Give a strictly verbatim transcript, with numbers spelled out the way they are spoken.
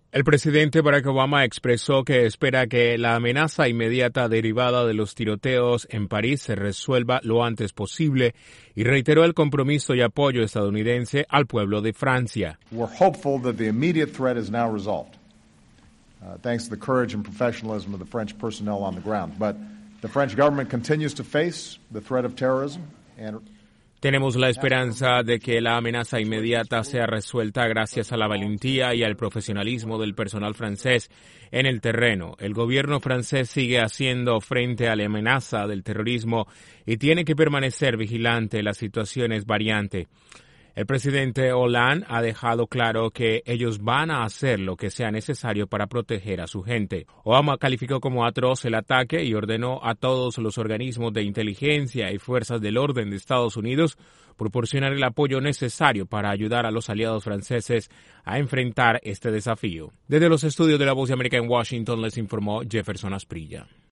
El presidente Barack Obama expresó que espera que la amenaza inmediata derivada de los tiroteos en París se resuelva lo antes posible y reiteró el compromiso y apoyo estadounidense al pueblo de Francia. We're hopeful that the immediate threat is now resolved, uh, thanks to the courage and professionalism of the French personnel on the ground. But the French government continues to face the threat of terrorism and Tenemos la esperanza de que la amenaza inmediata sea resuelta gracias a la valentía y al profesionalismo del personal francés en el terreno. El gobierno francés sigue haciendo frente a la amenaza del terrorismo y tiene que permanecer vigilante. La situación es variante. El presidente Hollande ha dejado claro que ellos van a hacer lo que sea necesario para proteger a su gente. Obama calificó como atroz el ataque y ordenó a todos los organismos de inteligencia y fuerzas del orden de Estados Unidos proporcionar el apoyo necesario para ayudar a los aliados franceses a enfrentar este desafío. Desde los estudios de La Voz de América en Washington les informó Jefferson Asprilla.